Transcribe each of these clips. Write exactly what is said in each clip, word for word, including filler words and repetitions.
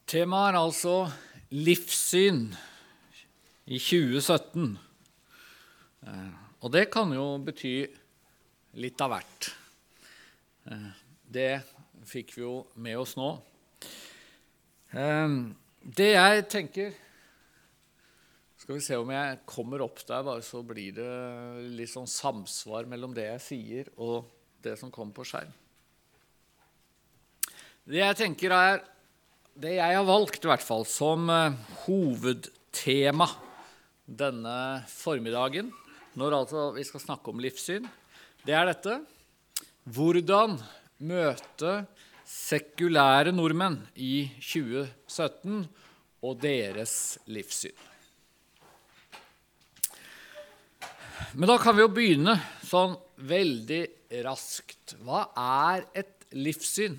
Temaet er altså livssyn i tjue sytten. Og det kan jo bety litt av hvert. Det fikk vi jo med oss nå. Det jeg tenker, skal vi se om jeg kommer opp der, bare så blir det litt sånn samsvar mellom det jeg sier og det som kommer på skjerm. Det jeg tenker er, det jeg har valgt i hvert fall som hovedtema denne formiddagen, når altså vi skal snakke om livssyn, det er dette: hvordan møte sekulære nordmenn i tjue sytten og deres livssyn. Men da kan vi jo begynne sånn veldig raskt. Hva er et livssyn?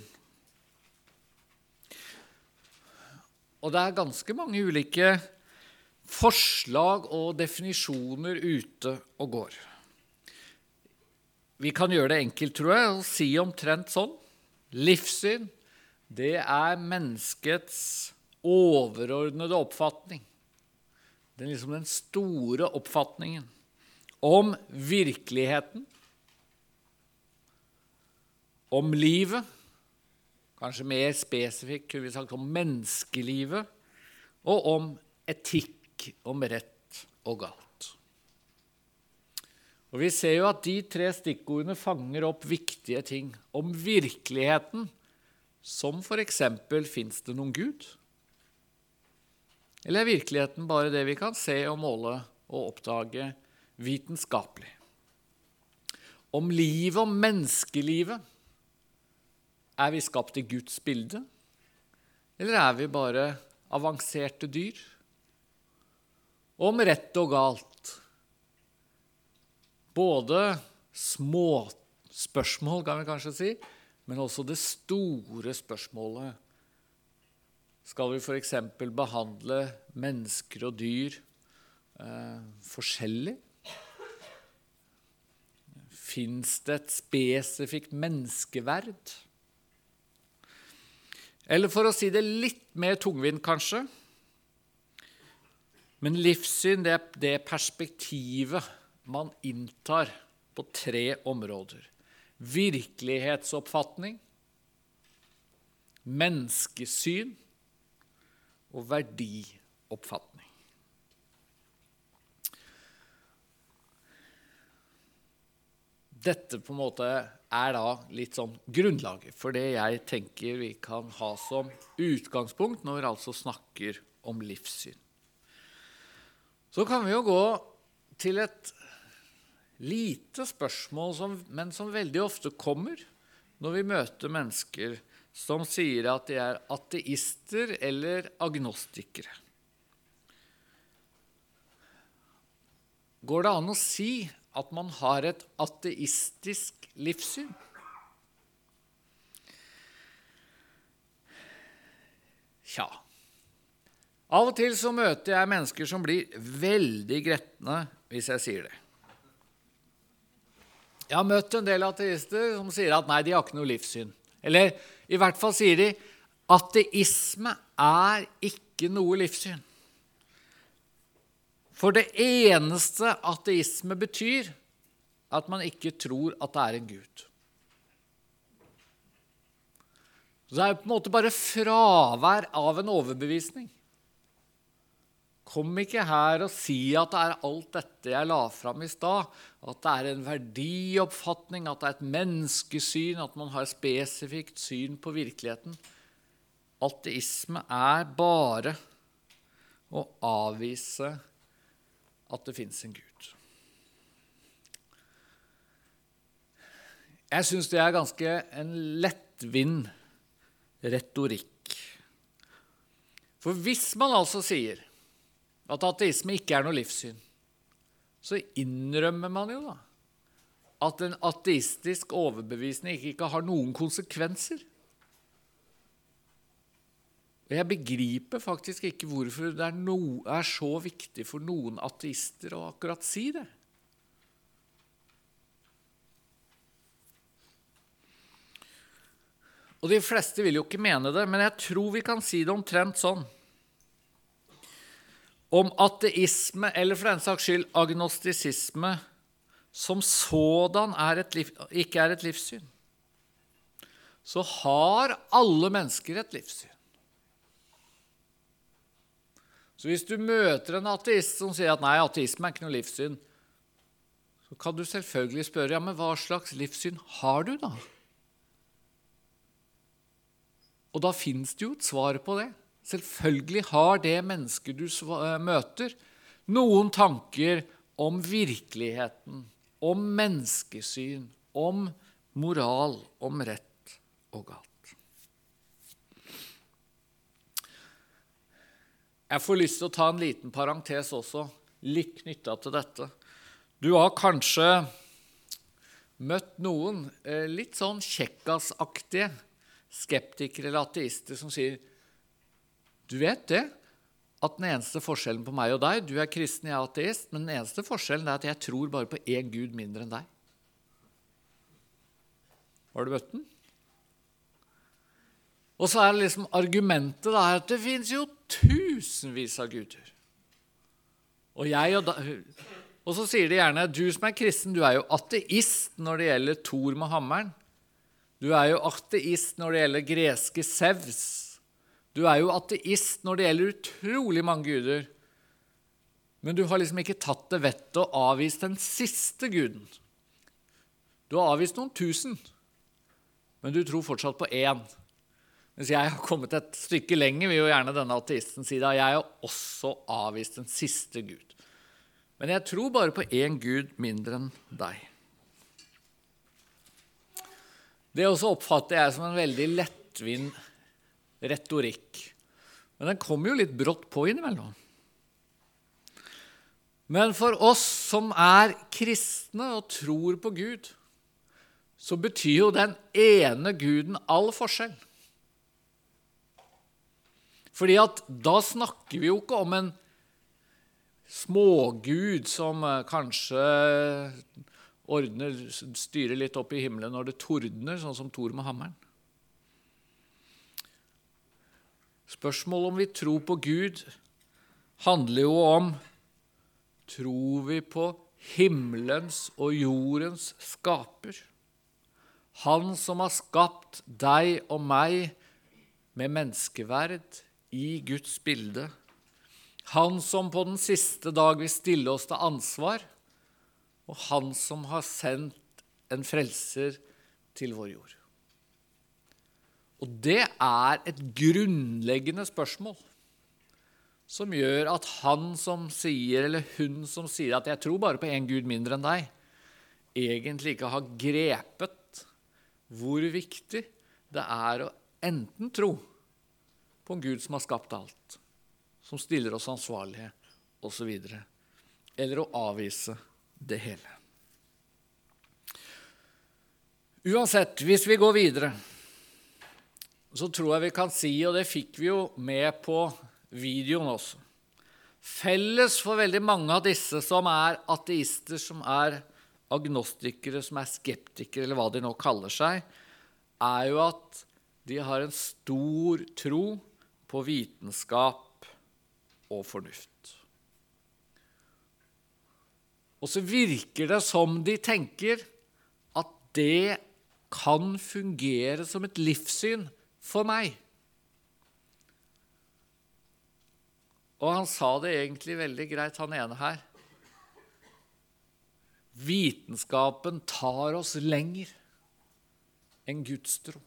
Og det er ganske mange ulike forslag og definisjoner ute og går. Vi kan gjøre det enkelt, tror jeg, og si omtrent sånn. Livssyn, det er menneskets overordnede oppfatning. Det er liksom den store oppfatningen om virkeligheten, om livet, kanskje mer spesifikt kunne vi sagt om menneskelivet, og om etikk, om rett og galt. Og vi ser jo at de tre stikkordene fanger opp viktige ting om virkeligheten, som for eksempel, finnes det noen Gud? Eller er virkeligheten bare det vi kan se og måle og oppdage vitenskapelig? Om livet, om menneskelivet, er vi skapt i Guds bilde? Eller er vi bare avanserte dyr? Om rett og galt. Både små spørsmål, kan vi kanskje si, men også det store spørsmålet. Skal vi for eksempel behandle mennesker og dyr eh, forskjellig? Finnes det et spesifikt menneskeverd? Eller for å si det litt mer tungvint kanskje, men livssyn, det er det perspektivet man inntar på tre områder. Virkelighetsoppfatning, menneskesyn og verdioppfatning. Dette på en måte er da litt sånn grunnlaget for det jeg tenker vi kan ha som utgangspunkt når vi altså snakker om livssyn. Så kan vi jo gå til et lite spørsmål, som, men som veldig ofte kommer når vi møter mennesker som sier at de er ateister eller agnostikere. Går det an å si at man har et ateistisk livssyn? Tja. Av og til så møter jeg mennesker som blir veldig gretne hvis jeg sier det. Jeg har møtt en del ateister som sier at nei, de har ikke noe livssyn. Eller i hvert fall sier de, ateisme er ikke noe livssyn. For det eneste ateisme betyr, at man ikke tror at det er en Gud. Så det er på en måte bare fravær av en overbevisning. Kom ikke her og si at det er alt dette jeg la fram i stad, at det er en verdioppfatning, at det er et menneskesyn, at man har et spesifikt syn på virkeligheten. Ateisme er bare å avvise at det finnes en Gud. Jeg synes det er ganske en lettvint retorikk. For hvis man altså sier at ateisme ikke er noe livssyn, så innrømmer man jo da at en ateistisk overbevisning ikke har noen konsekvenser. Og jeg begriper faktisk ikke hvorfor det er, no, er så viktig for noen ateister å akkurat si det. Og de fleste vil jo ikke mene det, men jeg tror vi kan si det omtrent sånn. Om ateisme, eller for den saks skyld agnostisisme, som sådan er et liv, ikke er et livssyn, så har alle mennesker et livssyn. Så hvis du møter en ateist som sier at nei, ateisme er ikke noe livssyn, så kan du selvfølgelig spørre, ja, men hva slags livssyn har du da? Og da finnes det jo et svar på det. Selvfølgelig har det mennesket du møter noen tanker om virkeligheten, om menneskesyn, om moral, om rett og galt. Jeg får lyst til å ta en liten parentes også, litt knyttet til dette. Du har kanskje møtt noen litt sånn kjekkasaktige skeptikere eller ateister som sier, du vet det, at den eneste forskjellen på meg og deg, du er kristen, jeg er ateist, men den eneste forskjellen er at jeg tror bare på en Gud mindre enn deg. Har du møtt den? Og så er det liksom argumentet da, at det finnes jo tusenvis av guder. Og, jeg og, da, og så sier de gjerne, du som er kristen, du er jo ateist når det gjelder Thor med hammeren. Du er jo ateist når det gjelder greske Zeus. Du er jo ateist når det gjelder utrolig mange guder, men du har liksom ikke tatt det vettet og avvist den siste guden. Du har avvist noen tusen, men du tror fortsatt på én. Mens jeg har kommet et stykke lenger, vil jo gjerne denne ateisten si da, jeg har også avvist den siste gud. Men jeg tror bare på én gud mindre enn deg. Det også oppfatter jeg som en veldig lettvint retorikk. Men den kommer jo litt brått på innimellom. Men for oss som er kristne og tror på Gud, så betyr jo den ene guden all forskjell. Fordi at da snakker vi jo ikke om en smågud som kanskje ordner, styrer litt opp i himmelen når det tordner, sånn som Thor med hammeren. Spørsmålet om vi tror på Gud handler jo om, tror vi på himmelens og jordens skaper? Han som har skapt deg og meg med menneskeverd i Guds bilde. Han som på den siste dag vil stille oss til ansvar, og han som har sendt en frelser til vår jord. Og det er et grunnleggende spørsmål som gjør at han som sier, eller hun som sier at jeg tror bare på en Gud mindre enn deg, egentlig ikke har grepet hvor viktig det er å enten tro på en Gud som har skapt alt, som stiller oss ansvarlige, og så videre, eller å avvise det hele. Uansett, hvis vi går videre, så tror jeg vi kan si, og det fikk vi jo med på videoen også, felles for veldig mange av disse som er ateister, som er agnostikere, som er skeptikere, eller hva de nå kaller seg, er jo at de har en stor tro på vitenskap og fornuft. Og så virker det som de tenker at det kan fungere som et livssyn for meg. Og han sa det egentlig veldig greit, han ene her. Vitenskapen tar oss lenger enn Guds tro.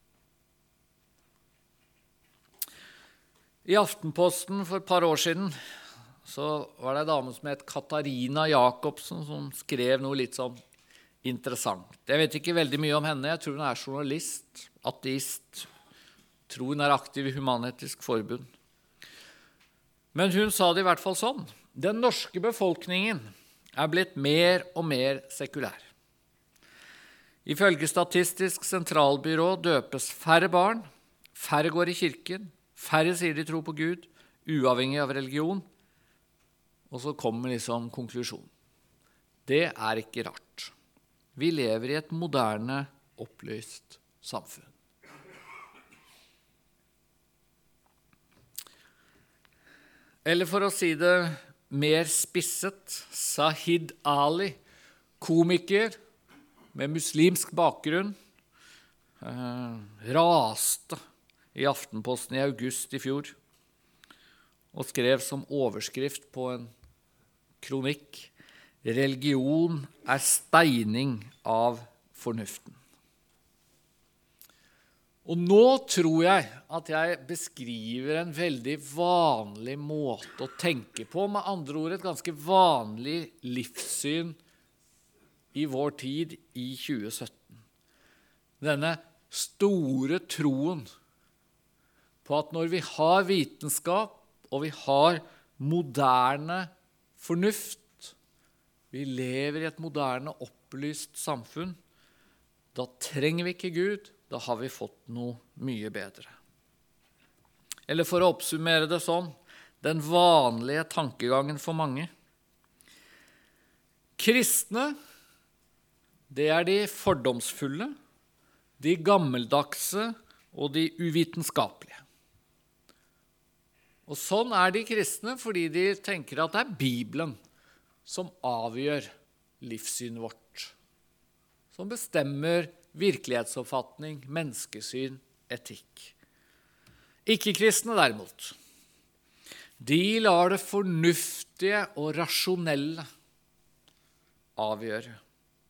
I Aftenposten for et par år siden så var det en dame som het Katarina Jacobsen som skrev noe litt sånn interessant. Jeg vet ikke veldig mye om henne. Jeg tror hun er journalist, ateist, tror hun er aktiv i Human-Etisk Forbund. Men hun sa det i hvert fall sånn. Den norske befolkningen er blitt mer og mer sekulær. Ifølge Statistisk sentralbyrå døpes færre barn, færre går i kirken, færre sier de tror på Gud, uavhengig av religion. Og så kommer liksom konklusjonen. Det er ikke rart. Vi lever i et moderne, opplyst samfunn. Eller for å si det mer spisset, Sahid Ali, komiker med muslimsk bakgrunn, eh, raste i Aftenposten i august i fjor og skrev som overskrift på en kronikk: «Religion er steining av fornuften». Og nå tror jeg at jeg beskriver en veldig vanlig måte å tenke på, med andre ord et ganske vanlig livssyn i vår tid i tjue sytten. Denne store troen på at når vi har vitenskap, og vi har moderne fornuft, vi lever i et moderne, opplyst samfunn, da trenger vi ikke Gud, da har vi fått noe mye bedre. Eller for å oppsummere det sånn, den vanlige tankegangen for mange. Kristne, det er de fordomsfulle, de gammeldagse og de uvitenskapelige. Og sånn er de kristne fordi de tenker at det er Bibelen som avgjør livssynet vårt, som bestemmer virkelighetsoppfatning, menneskesyn, etikk. Ikke-kristne derimot, de lar det fornuftige og rasjonelle avgjøre.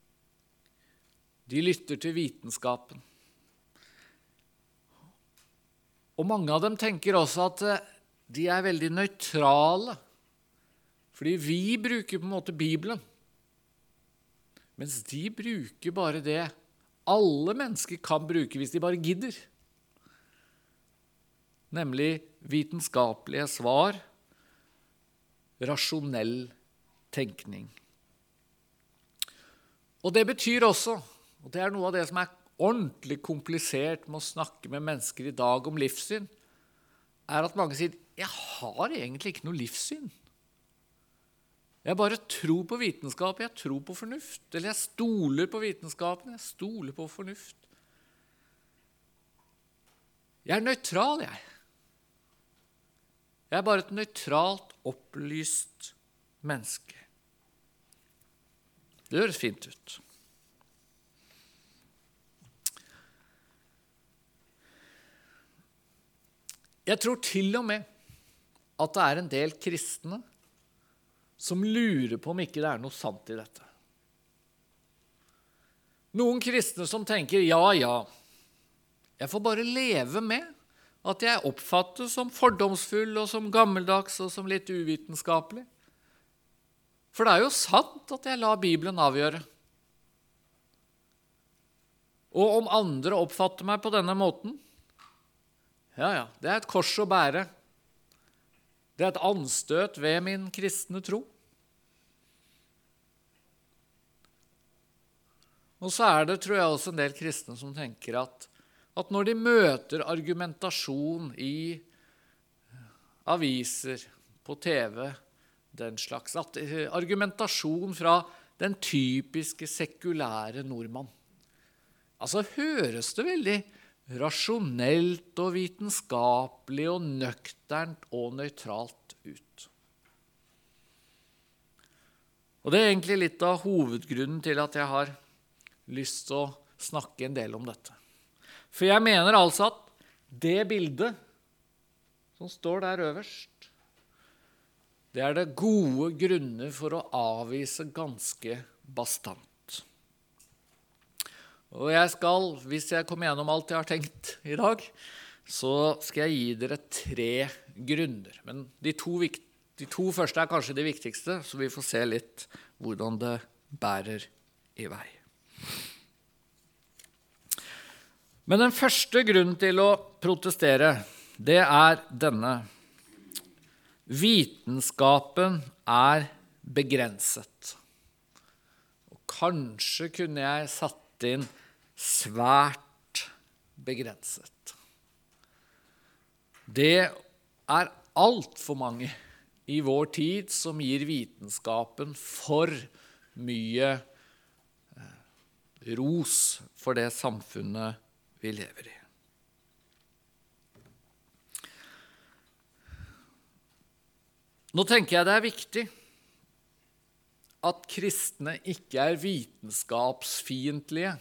De lytter til vitenskapen. Og mange av dem tenker også at de er veldig nøytrale, fordi vi bruker på en måte Bibelen, mens de bruker bare det alle mennesker kan bruke hvis de bare gidder, nemlig vitenskapelige svar, rasjonell tenkning. Og det betyr også, og det er noe av det som er ordentlig komplisert med å snakke med mennesker i dag om livssyn, er at mange sier, jeg har egentlig ikke noe livssyn. Jeg bare tror på vitenskap, jeg tror på fornuft, eller jeg stoler på vitenskapen, jeg stoler på fornuft. Jeg er nøytral, jeg. Jeg er bare et nøytralt, opplyst menneske. Det høres fint ut. Jeg tror til og med at det er en del kristne som lurer på om ikke det er noe sant i dette. Noen kristne som tenker, ja, ja, jeg får bare leve med at jeg oppfattes som fordomsfull og som gammeldags og som litt uvitenskapelig. For det er jo sant at jeg lar Bibelen avgjøre. Og om andre oppfatter meg på denne måten, ja, ja, det er et kors å bære. Det er et anstøt ved min kristne tro. Og så er det, tror jeg, også en del kristne som tenker at, at når de møter argumentasjon i aviser, på T V, den slags, at argumentasjon fra den typiske sekulære nordmann, altså høres det veldig rasjonelt og vitenskapelig og nøkternt og nøytralt ut. Og det er egentlig litt av hovedgrunnen til at jeg har lyst til å snakke en del om dette. For jeg mener altså at det bildet som står der øverst, det er det gode grunner for å avvise ganske bastant. Og jeg skal, hvis jeg kommer gjennom alt jeg har tenkt i dag, så skal jeg gi dere tre grunner. Men de to, de to første er kanskje de viktigste, så vi får se litt hvordan det bærer i vei. Men den første grunnen til å protestere, det er denne. Vitenskapen er begrenset. Og kanskje kunne jeg satt inn svært begrenset. Det er alt for mange i vår tid som gir vitenskapen for mye ros for det samfunnet vi lever i. Nå tenker jeg det er viktig at kristne ikke er vitenskapsfiendtlige.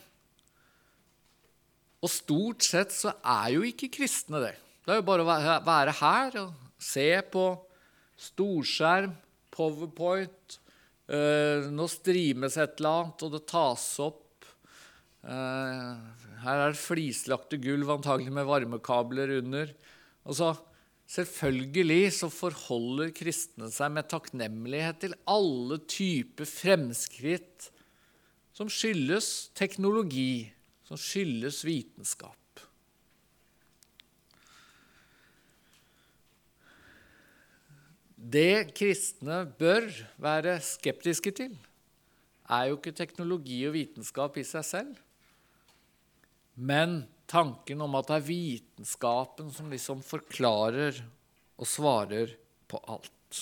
Og stort sett så er jo ikke kristne det. Det er jo bare å være her og se på storskjerm, PowerPoint, øh, nå streames et eller annet, og det tas opp. Uh, her er det flislagte gulv, antagelig med varmekabler under. Og så selvfølgelig så forholder kristne seg med takknemlighet til alle typer fremskritt som skyldes teknologi, som skyldes vitenskap. Det kristne bør være skeptiske til, er jo ikke teknologi og vitenskap i seg selv, men tanken om at det er vitenskapen som liksom forklarer og svarer på alt.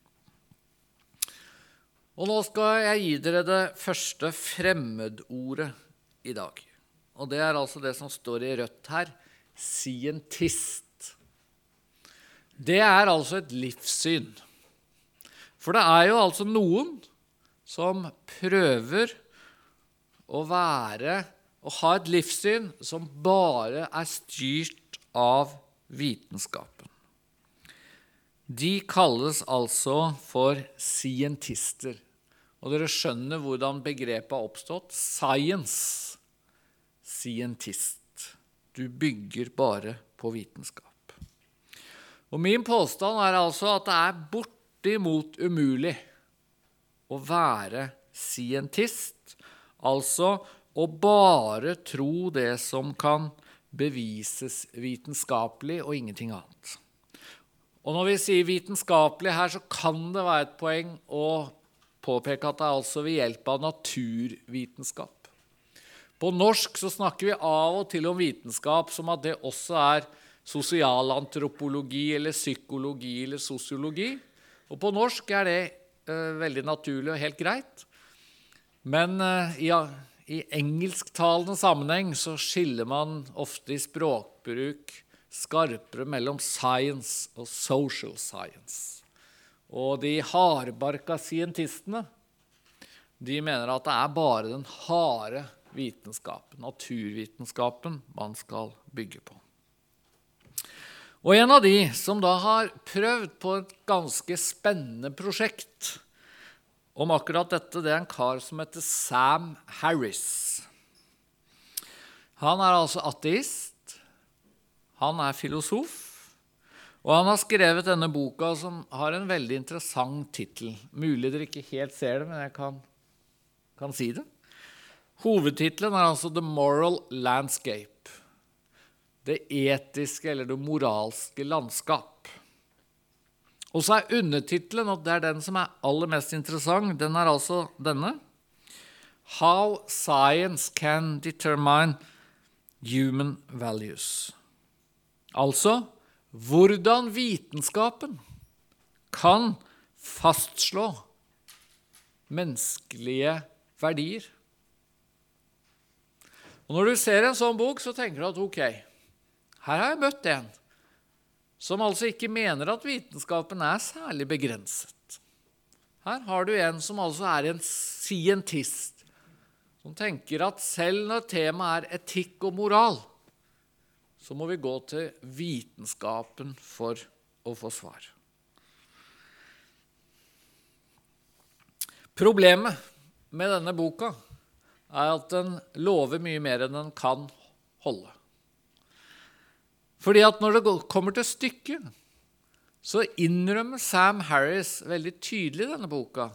Og nå skal jeg gi dere det første fremmedordet i dag. Og det er altså det som står i rødt her, scientist. Det er altså et livssyn. For det er jo altså noen som prøver å være og ha et livssyn som bare er styrt av vitenskapen. De kalles altså for scientister. Og dere skjønner hvordan begrepet har oppstått. Science, scientist. Du bygger bare på vitenskap. Og min påstand er altså at det er bortimot umulig å være scientist, altså å bare tro det som kan bevises vitenskapelig og ingenting annet. Og når vi sier vitenskapelig her, så kan det være et poeng å påpeke at det er altså ved hjelp av naturvitenskap. På norsk så snakker vi av og til om vitenskap som at det også er sosialantropologi eller psykologi eller sosiologi. Og på norsk er det uh, veldig naturlig og helt greit. Men uh, ja, i engelsktalende sammenheng så skiller man ofte i språkbruk skarpere mellom science og social science. Og de hardbarka scientistene, de mener at det er bare den harde vitenskapen, naturvitenskapen, man skal bygge på. Og en av de som da har prøvd på et ganske spennende prosjekt om akkurat dette, det er en kar som heter Sam Harris. Han er altså ateist, han er filosof, og han har skrevet denne boka som har en veldig interessant titel. Mulig dere ikke helt ser det, men jeg kan, kan si det. Hovedtitelen er altså The Moral Landscape. Det etiske eller det moralske landskap. Og så er undertitelen, og det er den som er aller mest interessant, den er altså denne. How Science Can Determine Human Values. Altså, hvordan vitenskapen kan fastslå menneskelige verdier. Og når du ser en sånn bok, så tenker du at ok, her har jeg møtt en som altså ikke mener at vitenskapen er særlig begrenset. Her har du en som altså er en scientist, som tenker at selv når temaet er etikk og moral, så må vi gå til vitenskapen for å få svar. Problemet med denne boka er at den lover mye mer enn den kan holde. Fordi at når det kommer til stykket, så innrømmer Sam Harris veldig tydelig i denne boka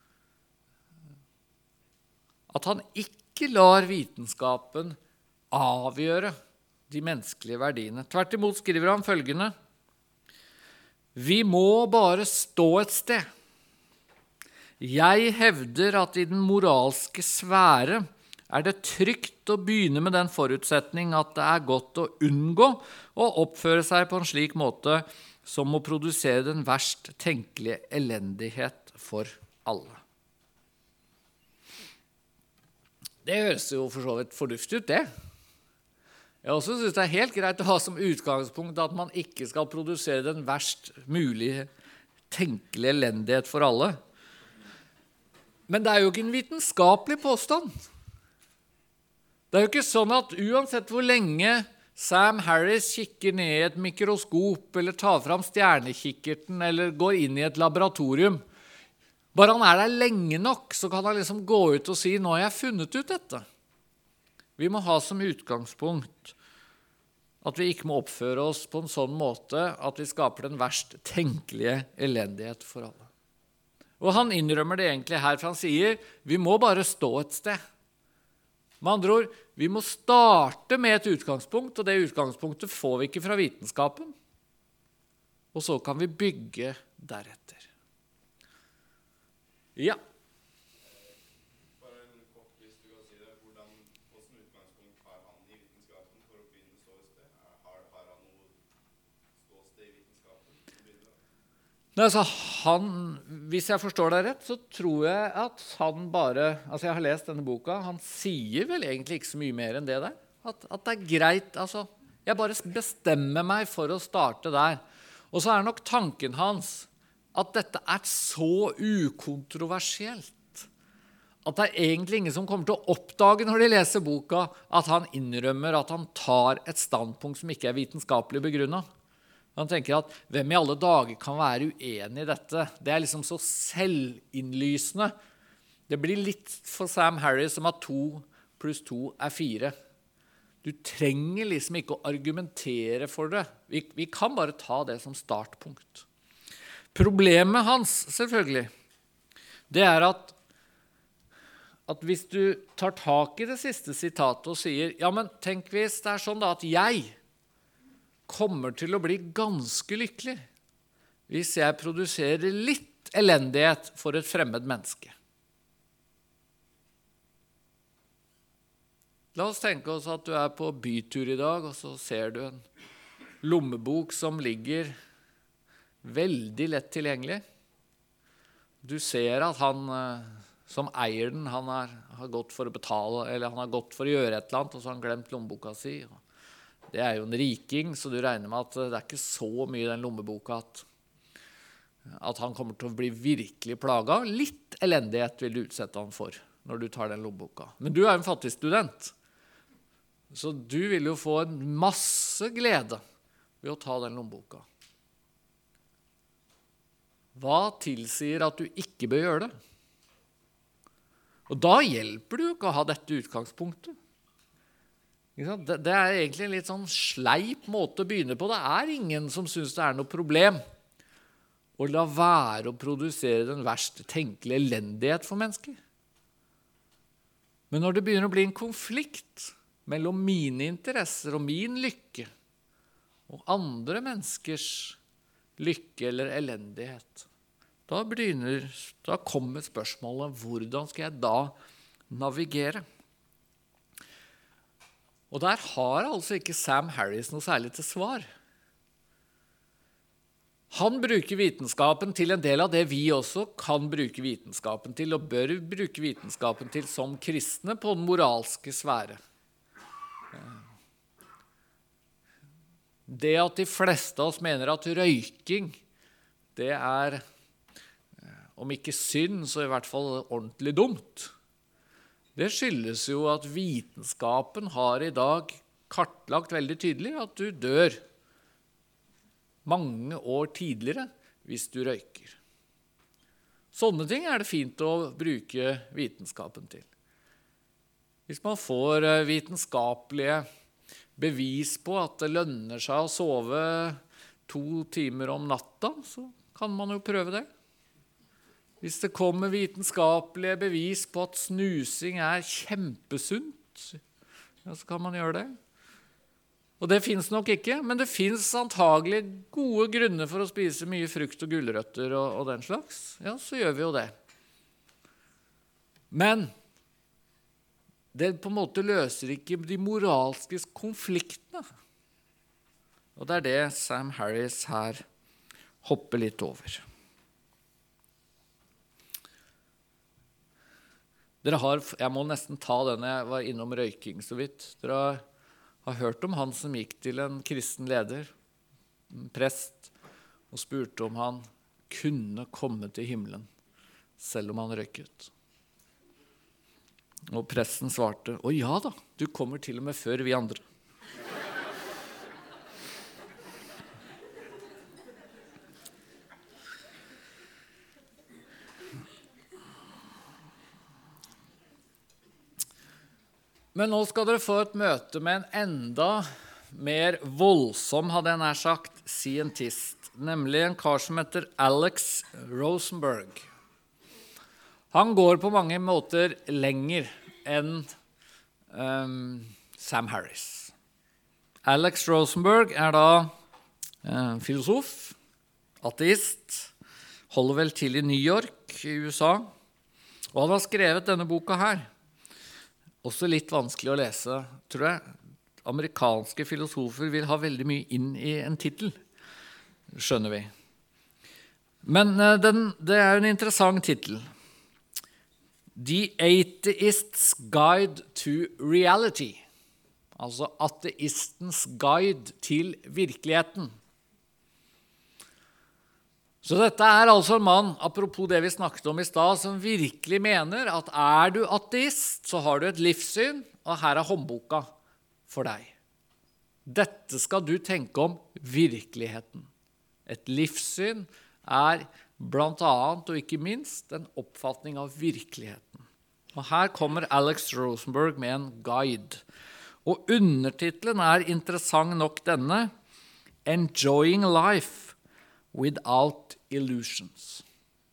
at han ikke lar vitenskapen avgjøre de menneskelige verdiene. Tvert imot skriver han følgende: Vi må bare stå et sted. Jeg hevder at i den moralske sfære er det trygt å begynne med den forutsetning at det er godt å unngå å oppføre seg på en slik måte som å produsere den verst tenkelige elendighet for alle. Det høres jo for så vidt fornuftig ut, det. Jeg også synes det er helt greit å ha som utgangspunkt at man ikke skal produsere den verst mulige tenkelig elendighet for alle. Men det er jo ikke en vitenskapelig påstand. Det er jo ikke sånn at uansett hvor lenge Sam Harris kikker ned i et mikroskop, eller tar fram stjernekikkerten, eller går inn i et laboratorium, bare han er der lenge nok, så kan han liksom gå ut og si, nå har jeg funnet ut dette. Vi må ha som utgangspunkt at vi ikke må oppføre oss på en sånn måte at vi skaper den verst tenkelige elendighet for alle. Og han innrømmer det egentlig her, for han sier, vi må bare stå et sted. Med andre ord, vi må starte med et utgangspunkt, og det utgangspunktet får vi ikke fra vitenskapen. Og så kan vi bygge deretter. Ja. Bare en kort, hvis du kan si det, hvordan, hvordan utgangspunkt har han i vitenskapen for å begynne å stå et sted? Har, har han noe ståsted i vitenskapen? Nei, altså han, hvis jeg forstår deg rett, så tror jeg at han bare, altså jeg har lest denne boka, han sier vel egentlig ikke så mye mer enn det der. At, at det er greit, altså, jeg bare bestemmer meg for å starte der. Og så er nok tanken hans at dette er så ukontroversielt, at det er egentlig ingen som kommer til å oppdage når de leser boka, at han innrømmer at han tar et standpunkt som ikke er vitenskapelig begrunnet. Han tenker at hvem i alle dager kan være uenig i dette? Det er liksom så selvinnlysende. Det blir litt for Sam Harris som at to pluss to er fire. Du trenger liksom ikke å argumentere for det. Vi, vi kan bare ta det som startpunkt. Problemet hans, selvfølgelig, det er at, at hvis du tar tak i det siste sitatet og sier, ja, men tenk hvis det er sånn da at jeg kommer til å bli ganske lykkelig hvis jeg produserer litt elendighet for et fremmed menneske. La oss tenke oss at du er på bytur i dag, og så ser du en lommebok som ligger veldig lett tilgjengelig. Du ser at han som eier den, han er, har gått for å betale, eller han har gått for å gjøre et eller annet, og så har han glemt lommeboka si. Det er jo en riking, så du regner med at det er ikke så mye i den lommeboka at, at han kommer til å bli virkelig plaget. Litt elendighet vil du utsette han for når du tar den lommeboka. Men du er en fattig student, så du vil jo få en masse glede ved å ta den lommeboka. Hva tilsier at du ikke bør gjøre det? Og da hjelper det jo ikke å ha dette utgangspunktet. Det er egentlig en litt sånn sleip måte å begynne på. Det er ingen som synes det er noe problem å la være å produsere den verst tenkelige elendighet for mennesker. Men når det begynner å bli en konflikt mellom mine interesser og min lykke og andre menneskers lykke eller elendighet, da, begynner, da kommer spørsmålet, hvordan skal jeg da navigere? Og der har altså ikke Sam Harris noe særlig til svar. Han bruker vitenskapen til en del av det vi også kan bruke vitenskapen til, og bør bruke vitenskapen til som kristne på den moralske sfære. Det at de fleste av oss mener at røyking, det er, om ikke synd, så i hvert fall ordentlig dumt. Det skyldes jo at vitenskapen har i dag kartlagt veldig tydelig at du dør mange år tidligere hvis du røyker. Sånne ting er det fint å bruke vitenskapen til. Hvis man får vitenskapelige bevis på at det lønner seg å sove to timer om natta, så kan man jo prøve det. Hvis det kommer vitenskapelige bevis på at snusing er kjempesunt, ja, så kan man gjøre det. Og det finnes nok ikke, men det finnes antagelig gode grunner for å spise mye frukt og gulrøtter og, og den slags. Ja, så gjør vi jo det. Men det på en måte løser ikke de moralske konfliktene. Og det er det Sam Harris her hopper litt over. Dere har, jeg må nesten ta den jeg var innom røyking så vidt. Dere har, har hørt om han som gikk til en kristen leder, en prest, og spurte om han kunne komme til himmelen, selv om han røyket. Og presten svarte, «Å ja da, du kommer til og med før vi andre.» Men nå skal dere få et møte med en enda mer voldsom, hadde jeg nær sagt, scientist, nemlig en kar som heter Alex Rosenberg. Han går på mange måter lenger enn um, Sam Harris. Alex Rosenberg er da uh, filosof, ateist, holder vel til i New York i U S A, og han har skrevet denne boka her. Også litt vanskelig å lese, tror jeg. Amerikanske filosofer vil ha veldig mye inn i en titel, skjønner vi. Men den, det er en interessant titel. The Atheist's Guide to Reality. Altså ateistens guide til virkeligheten. Så dette er altså en mann, apropos det vi snakket om i stad, som virkelig mener at er du ateist, så har du et livssyn, og her er håndboka for deg. Dette skal du tenke om virkeligheten. Et livssyn er blant annet, og ikke minst, en oppfatning av virkeligheten. Og her kommer Alex Rosenberg med en guide. Og undertitlen er interessant nok denne, Enjoying Life Without Illusions.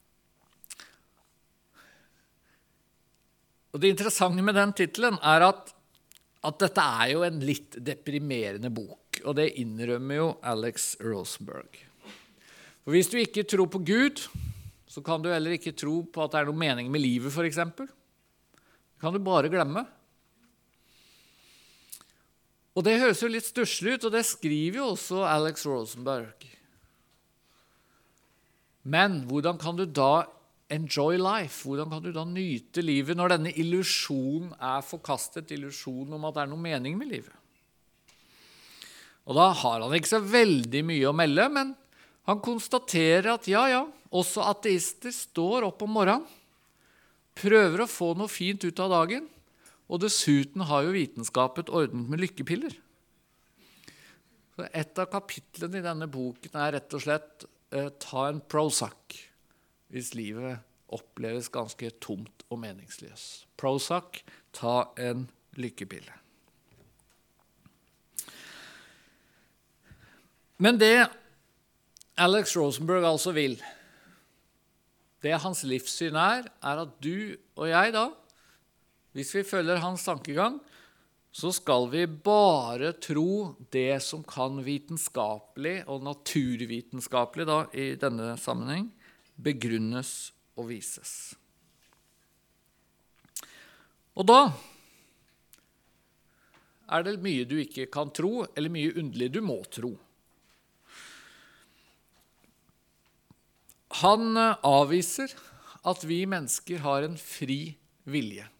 Og det interessante med den titelen er at, at dette er jo en litt deprimerende bok, og det innrømmer jo Alex Rosenberg. For hvis du ikke tror på Gud, så kan du heller ikke tro på at det er noen mening med livet, for eksempel. Det kan du bare glemme. Og det høres jo litt stusslig ut, og det skriver jo også Alex Rosenberg. Men hvordan kan du da enjoy life? Hvordan kan du da nyte livet når denne illusjonen er forkastet, illusjonen om at det er noen mening med livet? Og da har han ikke så veldig mye å melde, men han konstaterer at ja, ja, også ateister står opp om morgenen, prøver å få noe fint ut av dagen, og dessuten har jo vitenskapet ordnet med lykkepiller. Så et av kapitlene i denne boken er rett og slett ta en Prozac hvis livet oppleves ganske tomt og meningsløs. Prozac, ta en lykkepille. Men det Alex Rosenberg altså vil, det hans livssyn er, er at du og jeg da, hvis vi følger hans tankegang, så skal vi bare tro det som kan vitenskapelig og naturvitenskapelig da, i denne sammenheng, begrunnes og vises. Og da er det mye du ikke kan tro, eller mye underlig du må tro. Han avviser at vi mennesker har en fri vilje.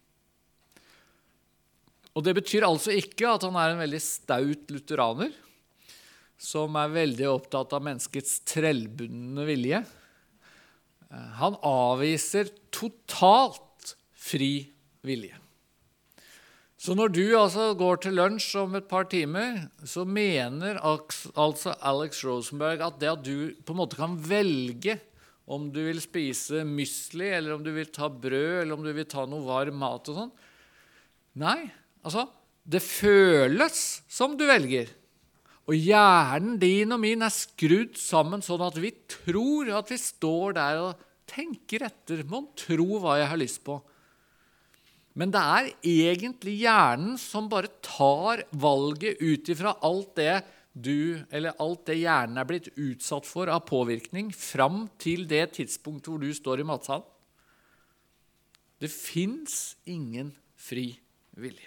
Og det betyr altså ikke at han er en veldig staut lutheraner, som er veldig opptatt av menneskets trellbundne vilje. Han avviser totalt fri vilje. Så når du altså går til lunsj om et par timer, så mener altså Alex Rosenberg at det at du på en måte kan velge om du vil spise mysli, eller om du vil ta brød, eller om du vil ta noe varm mat og sånn. Nei, altså, det føles som du velger. Og hjernen din og min er skrudd sammen sånn at vi tror at vi står der og tenker etter. Man tror hva jeg har lyst på. Men det er egentlig hjernen som bare tar valget ut ifra alt det du, eller alt det hjernen er blitt utsatt for av påvirkning, fram til det tidspunktet hvor du står i matsalen. Det finnes ingen fri vilje.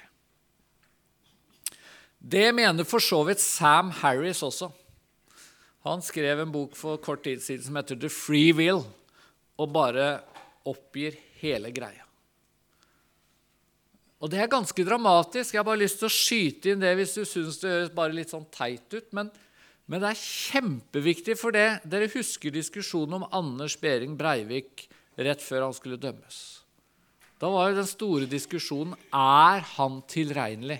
Det mener for så vidt Sam Harris også. Han skrev en bok for kort tid siden som heter The Free Will, og bare oppgir hele greia. Og det er ganske dramatisk. Jeg har bare lyst til å skyte inn det hvis du synes det høres bare litt sånn teit ut, men Men det er kjempeviktig for det. Dere husker diskusjonen om Anders Behring Breivik rett før han skulle dømmes. Da var jo den store diskusjonen, er han tilregnelig?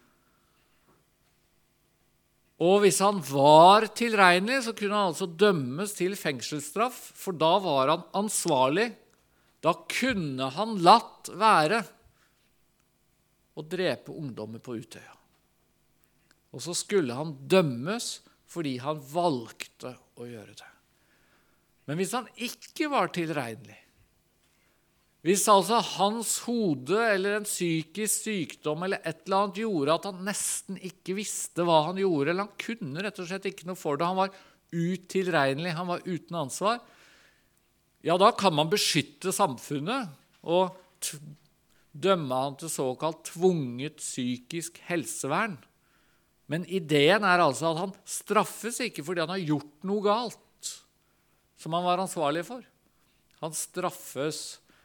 Og hvis han var tilregnelig, så kunne han altså dømmes til fengselsstraff, for da var han ansvarlig. Da kunne han latt være å drepe ungdommer på Utøya. Og så skulle han dømmes fordi han valgte å gjøre det. Men hvis han ikke var tilregnelig, hvis altså hans hode eller en psykisk sykdom eller et eller annet gjorde at han nesten ikke visste hva han gjorde, eller han kunne rett og slett ikke noe for det, han var utilregnelig, han var uten ansvar, ja, da kan man beskytte samfunnet og dømme han til såkalt tvunget psykisk helsevern. Men ideen er altså at han straffes ikke fordi han har gjort noe galt som han var ansvarlig for. Han straffes,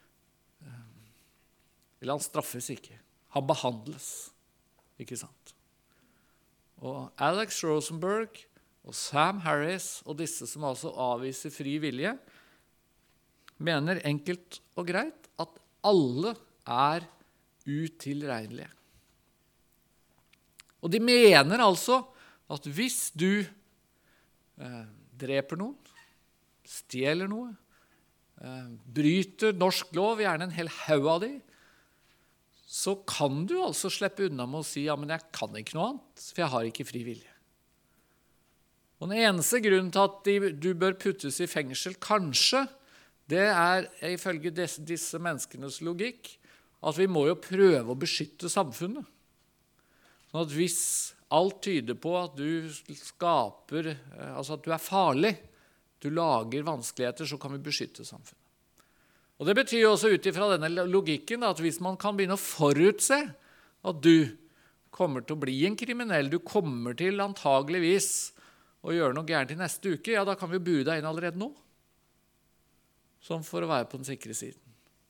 eller han straffes ikke. Han behandles, ikke sant? Og Alex Rosenberg og Sam Harris og disse som altså avviser fri vilje, mener enkelt og greit at alle er utilregnelige. Og de mener altså at hvis du eh, dreper noen, stjeler noe, eh, bryter norsk lov, gjerne en hel haug av de, så kan du altså slippe unna med å si, ja, men jeg kan ikke noe annet, for jeg har ikke fri vilje. Og den eneste grunnen til at de, du bør puttes i fengsel, kanskje, det er ifølge disse, disse menneskenes logikk, at vi må jo prøve å beskytte samfunnet. Sånn at hvis alt tyder på at du skaper, altså at du er farlig, du lager vanskeligheter, så kan vi beskytte samfunnet. Og det betyr jo også ut ifra denne logikken at hvis man kan begynne å forutse at du kommer til å bli en kriminell, du kommer til antageligvis å gjøre noe gærent i neste uke, ja, da kan vi bue deg inn allerede nå, som for å være på den sikre siden.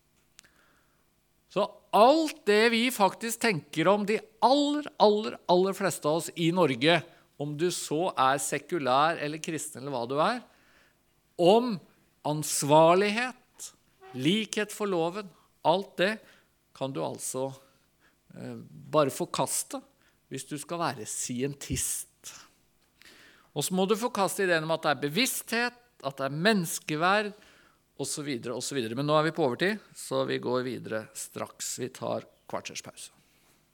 Så alt det vi faktisk tenker om de aller, aller, aller fleste av oss i Norge, om du så er sekulær eller kristen eller hva du er, om ansvarlighet, likhet for loven, alt det kan du altså eh, bare forkaste hvis du skal være scientist. Og så må du forkaste ideen om at det er bevissthet, at det er menneskeverd, og så videre, og så videre. Men nå er vi på overtid, så vi går videre straks. Vi tar kvarters pause.